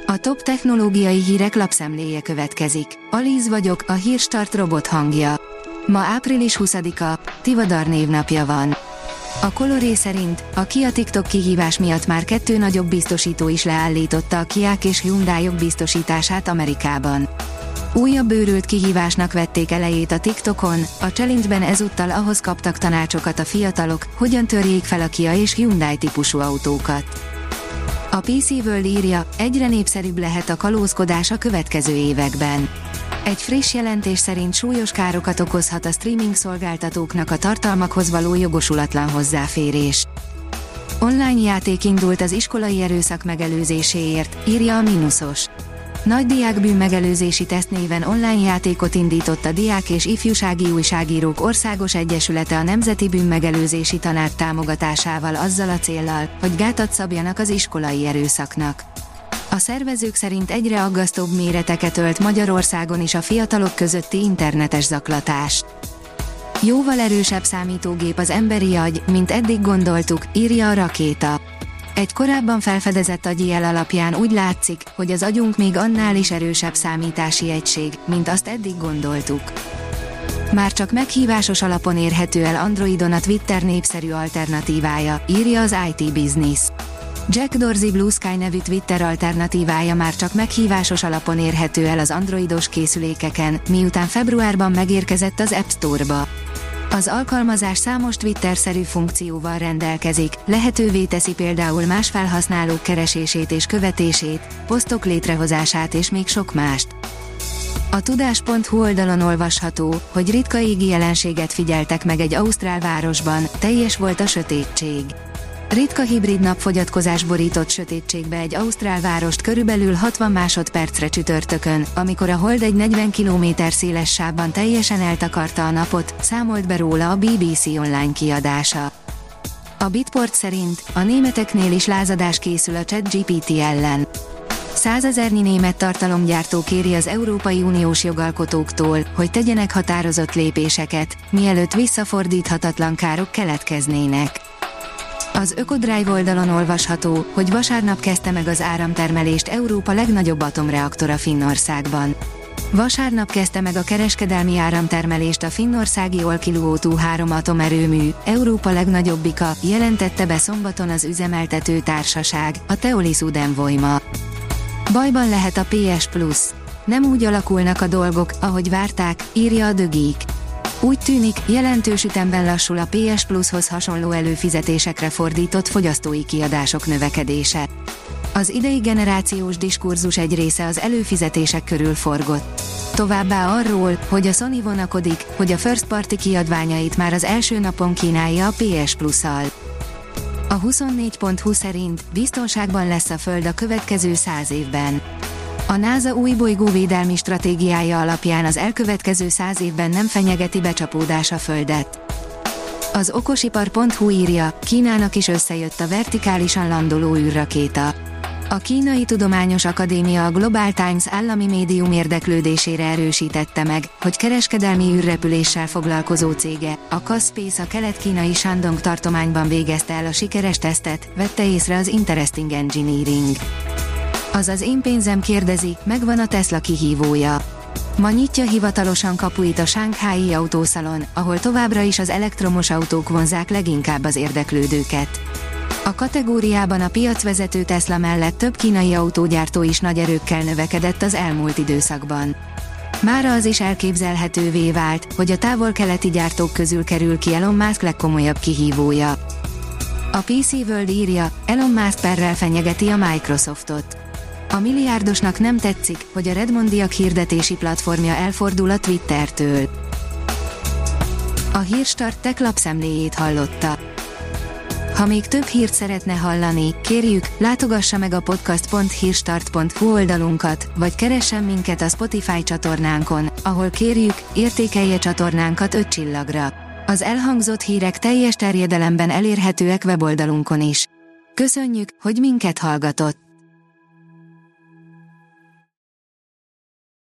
A top technológiai hírek lapszemléje következik. Alíz vagyok, a Hírstart robot hangja. Ma április 20-a, Tivadar névnapja van. A Coloré szerint a Kia TikTok kihívás miatt már 2 nagyobb biztosító is leállította a Kiák és Hyundaiok biztosítását Amerikában. Újabb őrült kihívásnak vették elejét a TikTokon, a challenge-ben ezúttal ahhoz kaptak tanácsokat a fiatalok, hogyan törjék fel a Kia és Hyundai típusú autókat. A PC World írja, egyre népszerűbb lehet a kalózkodás a következő években. Egy friss jelentés szerint súlyos károkat okozhat a streaming szolgáltatóknak a tartalmakhoz való jogosulatlan hozzáférés. Online játék indult az iskolai erőszak megelőzéséért, írja a Minusos. Nagy diákbűn megelőzési teszt néven online játékot indított a Diák és Ifjúsági Újságírók Országos Egyesülete a Nemzeti Bűnmegelőzési Tanács támogatásával azzal a céllal, hogy gátat szabjanak az iskolai erőszaknak. A szervezők szerint egyre aggasztóbb méreteket ölt Magyarországon is a fiatalok közötti internetes zaklatás. Jóval erősebb számítógép az emberi agy, mint eddig gondoltuk, írja a Rakéta. Egy korábban felfedezett agyijel alapján úgy látszik, hogy az agyunk még annál is erősebb számítási egység, mint azt eddig gondoltuk. Már csak meghívásos alapon érhető el Androidon a Twitter népszerű alternatívája, írja az IT Business. Jack Dorsey Blue Sky nevű Twitter alternatívája már csak meghívásos alapon érhető el az androidos készülékeken, miután februárban megérkezett az App Store-ba. Az alkalmazás számos Twitter-szerű funkcióval rendelkezik, lehetővé teszi például más felhasználók keresését és követését, posztok létrehozását és még sok mást. A tudás.hu oldalon olvasható, hogy ritka égi jelenséget figyeltek meg egy ausztrál városban, teljes volt a sötétség. Ritka hibrid napfogyatkozás borított sötétségbe egy ausztrál várost körülbelül 60 másodpercre csütörtökön, amikor a hold egy 40 km széles sávban teljesen eltakarta a napot, számolt be róla a BBC online kiadása. A Bitport szerint a németeknél is lázadás készül a ChatGPT ellen. 100 000 német tartalomgyártó kéri az Európai Uniós jogalkotóktól, hogy tegyenek határozott lépéseket, mielőtt visszafordíthatatlan károk keletkeznének. Az Ökodrive oldalon olvasható, hogy vasárnap kezdte meg az áramtermelést Európa legnagyobb atomreaktora Finnországban. Vasárnap kezdte meg a kereskedelmi áramtermelést a finnországi Olkiluoto 3 atomerőmű, Európa legnagyobbika, jelentette be szombaton az üzemeltető társaság, a Teolis Udenvoima. Bajban lehet a PS Plus. Nem úgy alakulnak a dolgok, ahogy várták, írja a The Geek. Úgy tűnik, jelentős ütemben lassul a PS Plushoz hasonló előfizetésekre fordított fogyasztói kiadások növekedése. Az idei generációs diskurzus egy része az előfizetések körül forgott. Továbbá arról, hogy a Sony vonakodik, hogy a first party kiadványait már az első napon kínálja a PS Plusszal. A 24.hu szerint biztonságban lesz a Föld a következő 100 évben. A NASA új bolygóvédelmi stratégiája alapján az elkövetkező 100 évben nem fenyegeti becsapódás a Földet. Az okosipar.hu írja, Kínának is összejött a vertikálisan landoló űrrakéta. A Kínai Tudományos Akadémia a Global Times állami médium érdeklődésére erősítette meg, hogy kereskedelmi űrrepüléssel foglalkozó cége, a K-Space a kelet-kínai Shandong tartományban végezte el a sikeres tesztet, vette észre az Interesting Engineering. Az én pénzem kérdezi, megvan a Tesla kihívója. Ma nyitja hivatalosan kapuit a Shanghai autószalon, ahol továbbra is az elektromos autók vonzzák leginkább az érdeklődőket. A kategóriában a piacvezető Tesla mellett több kínai autógyártó is nagy erőkkel növekedett az elmúlt időszakban. Mára az is elképzelhetővé vált, hogy a távol-keleti gyártók közül kerül ki Elon Musk legkomolyabb kihívója. A PC World írja, Elon Musk perrel fenyegeti a Microsoftot. A milliárdosnak nem tetszik, hogy a Redmondiak hirdetési platformja elfordul a Twittertől. A Hírstart Tech lapszemléjét hallotta. Ha még több hírt szeretne hallani, kérjük, látogassa meg a podcast.hírstart.hu oldalunkat, vagy keressen minket a Spotify csatornánkon, ahol kérjük, értékelje csatornánkat 5 csillagra. Az elhangzott hírek teljes terjedelemben elérhetőek weboldalunkon is. Köszönjük, hogy minket hallgatott!